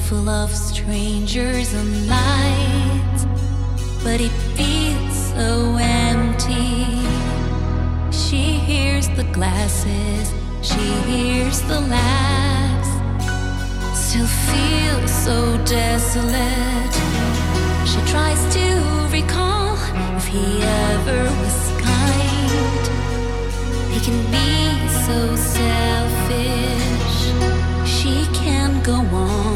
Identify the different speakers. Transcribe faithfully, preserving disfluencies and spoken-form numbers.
Speaker 1: full of strangers and lights, but it feels so empty. She hears the glasses, she hears the laughs, still feels so desolate. She tries to recall if he ever was kind. He can be so selfish. She can't go on